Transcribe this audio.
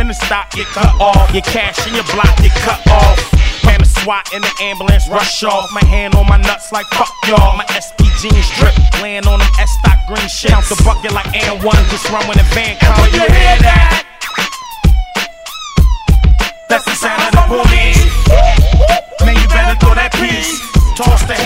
in the stock get cut off. Your cash in your block get cut off. Man, the SWAT and the ambulance rush off. My hand on my nuts like fuck y'all. My SP jeans drip, laying on them S-stock green shit. Count the bucket like and one, just run when the van comes. When you hear that, that's the sound of the police. Man, you better throw that piece. Toss the